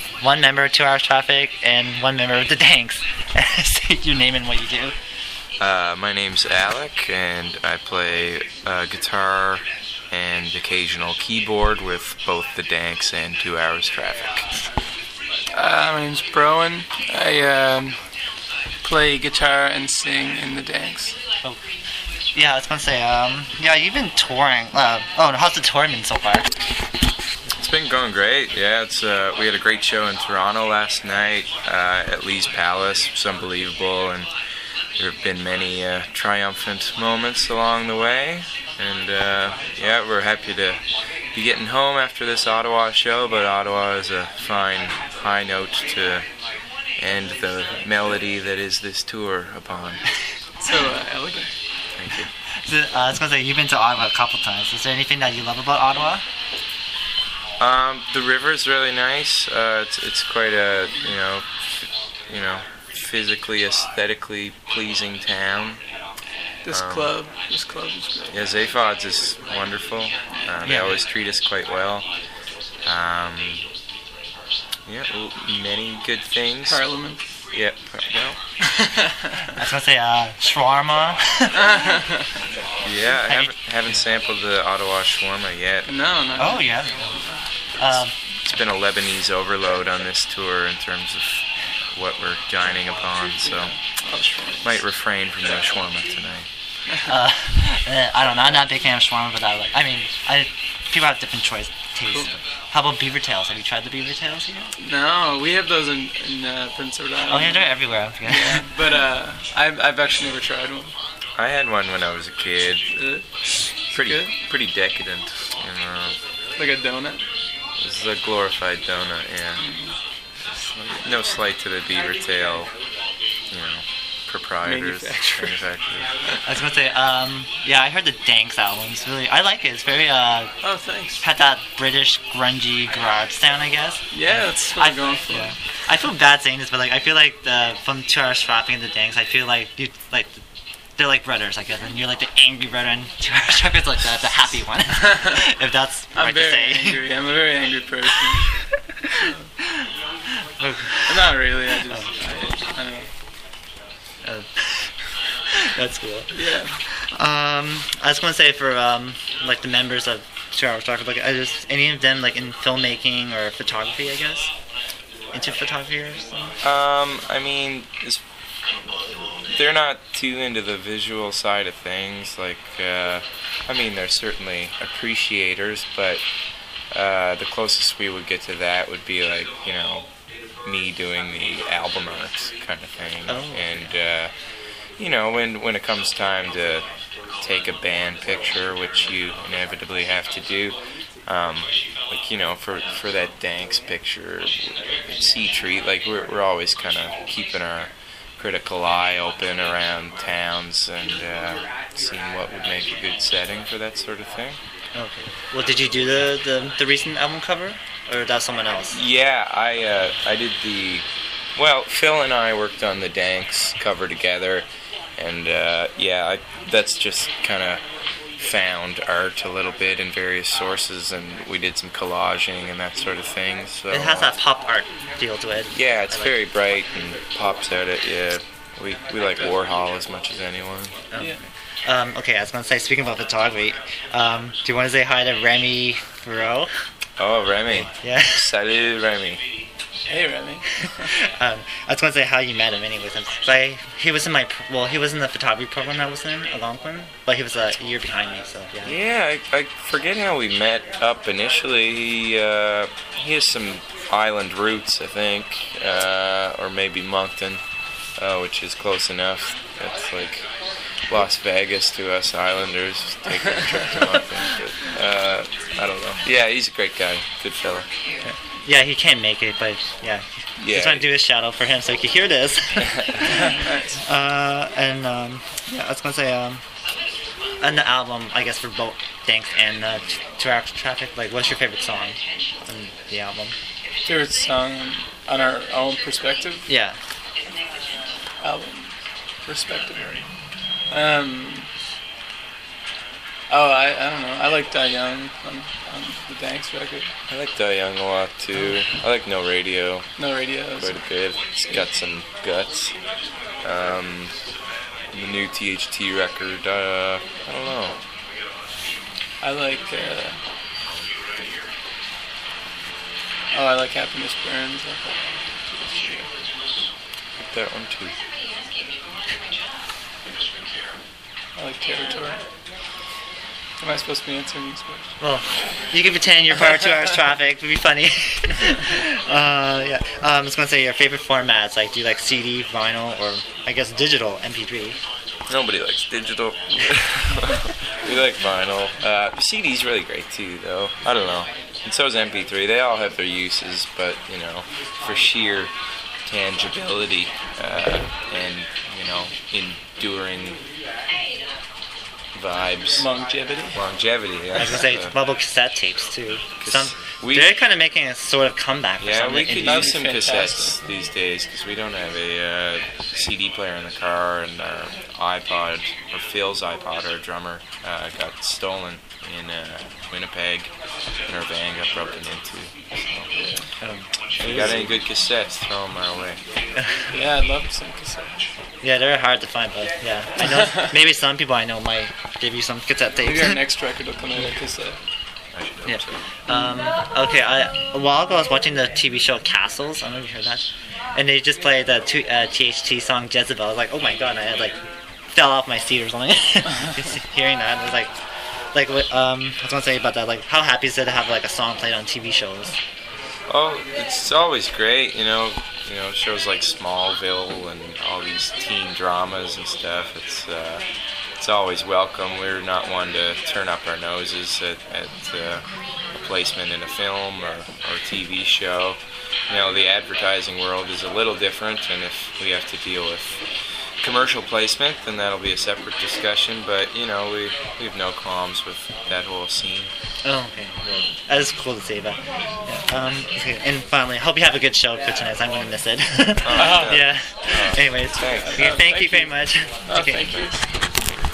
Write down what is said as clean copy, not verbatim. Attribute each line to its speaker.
Speaker 1: one member of 2 Hours Traffic and one member of the Danks. State your name and what you do.
Speaker 2: My name's Alec, and I play guitar and occasional keyboard with both the Danks and 2 Hours Traffic.
Speaker 3: My name's Browan. I play guitar and sing in the Danks.
Speaker 1: Oh. Yeah, I was gonna say, yeah, you've been touring. How's the tour been so far?
Speaker 2: It's been going great. Yeah, we had a great show in Toronto last night at Lee's Palace. It's unbelievable, and there have been many triumphant moments along the way. And yeah, we're happy to be getting home after this Ottawa show, but Ottawa is a fine high note to end the melody that is this tour upon.
Speaker 3: So elegant.
Speaker 2: Thank you.
Speaker 1: I was gonna say, you've been to Ottawa a couple times. Is there anything that you love about Ottawa?
Speaker 2: The river's really nice. It's quite a physically, aesthetically pleasing town.
Speaker 3: This club is great.
Speaker 2: Yeah, Zaphod's is wonderful. They always treat us quite well. Many good things.
Speaker 3: Parliament.
Speaker 2: Yep. Well.
Speaker 1: I was gonna say shawarma.
Speaker 2: Yeah, I haven't sampled the Ottawa shawarma yet.
Speaker 3: No.
Speaker 1: Oh yeah.
Speaker 2: It's been a Lebanese overload on this tour in terms of what we're dining upon, so might refrain from the shawarma tonight.
Speaker 1: I don't know. I'm not a big fan of shawarma, but people have different tastes.
Speaker 3: Cool.
Speaker 1: How about beaver tails? Have you tried the beaver tails here?
Speaker 3: No, we have those in Prince Edward Island.
Speaker 1: Oh yeah, they're everywhere.
Speaker 3: Yeah, but I've actually never tried one.
Speaker 2: I had one when I was a kid. Pretty decadent.
Speaker 3: Like a donut?
Speaker 2: This is a glorified donut, yeah. No slight to the beaver tail, proprietors, manufacturers.
Speaker 1: I was gonna say, I heard the Danks album. It's really, I like it. It's very,
Speaker 3: oh, thanks.
Speaker 1: Had that British grungy garage sound, I guess.
Speaker 3: Yeah, that's what I'm going for.
Speaker 1: Yeah. I feel bad saying this, but I feel like from 2 Hours Traffic and the Danks, I feel like they're like brothers, I guess, and you're like the angry brother, and 2 Hours Traffic's like the happy one. If that's right to say.
Speaker 3: Angry. I'm a very angry person. Not really. I don't know.
Speaker 1: That's cool.
Speaker 3: Yeah.
Speaker 1: I was gonna say for the members of 2 Hours Traffic, any of them in filmmaking or photography, I guess, into photography or something.
Speaker 2: They're not too into the visual side of things. They're certainly appreciators, but the closest we would get to that would be me doing the album art kind of thing.
Speaker 1: Oh.
Speaker 2: And when it comes time to take a band picture, which you inevitably have to do, for that Danks picture at Sea Treat, we're always kind of keeping our critical eye open around towns and seeing what would make a good setting for that sort of thing.
Speaker 1: Okay. Well, did you do the recent album cover, or that's someone else?
Speaker 2: Yeah, I did Phil and I worked on the Danks cover together, and that's just kind of found art a little bit in various sources, and we did some collaging and that sort of thing. So
Speaker 1: it has that pop art feel to it.
Speaker 2: Yeah, it's very bright and pops out at you. We like Warhol as much as anyone.
Speaker 1: Oh. Yeah. Okay, I was going to say, speaking about photography, do you want to say hi to Remy Farreau?
Speaker 2: Oh, Remy.
Speaker 1: Yeah.
Speaker 2: Salut, Remy.
Speaker 3: Hey, Remy.
Speaker 1: I was going to say how you met him anyway. He was in the photography program I was in, Algonquin, but he was a year behind me, so yeah.
Speaker 2: Yeah, I forget how we met up initially. He has some island roots, I think, or maybe Moncton, which is close enough. That's like Las Vegas to us Islanders, taking a trip to Moncton, but I don't know. Yeah, he's a great guy, good fella.
Speaker 1: Yeah, he can't make it, but yeah. Just want to do a shout out for him so he can hear this.
Speaker 3: Nice.
Speaker 1: I was gonna say, on the album, I guess for both Danks and 2 Hours Traffic, what's your favorite song on the album?
Speaker 3: Favorite song on our own perspective?
Speaker 1: Yeah.
Speaker 3: Album perspective. Oh, I don't know. I like Die Young on the Danks record.
Speaker 2: I like Die Young a lot too. I like No Radio
Speaker 3: No Radios.
Speaker 2: quite a bit. It's got some guts. The new THT record, I don't know.
Speaker 3: I like. I like Happiness Burns.
Speaker 2: That one too.
Speaker 3: I like Territory. Am I supposed to be answering these questions?
Speaker 1: Well, you can pretend you're part of 2 Hours Traffic. It would be funny. Yeah. I was gonna say your favorite formats. Like, do you like CD, vinyl, or I guess digital MP3?
Speaker 2: Nobody likes digital. We like vinyl. CD's really great too, though. I don't know. And so is MP3. They all have their uses, but for sheer tangibility and enduring vibes.
Speaker 3: Longevity.
Speaker 1: I was gonna say bubble cassette tapes too.
Speaker 2: We-
Speaker 1: They're kind of making a sort of comeback. For
Speaker 2: Yeah,
Speaker 1: some
Speaker 2: we
Speaker 1: of the
Speaker 2: could
Speaker 1: indies.
Speaker 2: use some
Speaker 3: Fantastic.
Speaker 2: cassettes these days because we don't have a CD player in the car, and our iPod, or Phil's iPod, our drummer, got stolen in Winnipeg, and our van got broken into. So, if you got any good cassettes, throw them our way.
Speaker 3: Yeah, I'd love some cassettes.
Speaker 1: Yeah, they're hard to find, but yeah, I know maybe some people I know might give you some cassette tapes.
Speaker 3: Maybe our next record will come out on cassette.
Speaker 2: I should hope
Speaker 1: Yeah.
Speaker 2: so.
Speaker 1: Okay, a while ago I was watching the TV show Castles. I don't know if you heard that. And they just played the THT song Jezebel. I was like, oh my god, I had fell off my seat or something. Just hearing that, it was I was gonna say about that, how happy is it to have a song played on TV shows?
Speaker 2: Oh, it's always great, shows like Smallville and all these teen dramas and stuff. It's always welcome. We're not one to turn up our noses at a placement in a film or TV show. The advertising world is a little different, and if we have to deal with commercial placement, then that'll be a separate discussion. But we have no qualms with that whole scene.
Speaker 1: Oh, okay. Well, that is cool to see that. Yeah. Okay. And finally, hope you have a good show for tonight. I'm going to miss it.
Speaker 2: Yeah.
Speaker 1: Yeah. Anyways,
Speaker 2: Thanks.
Speaker 1: okay, thank you very much.
Speaker 3: Oh,
Speaker 1: Okay.
Speaker 3: thank you.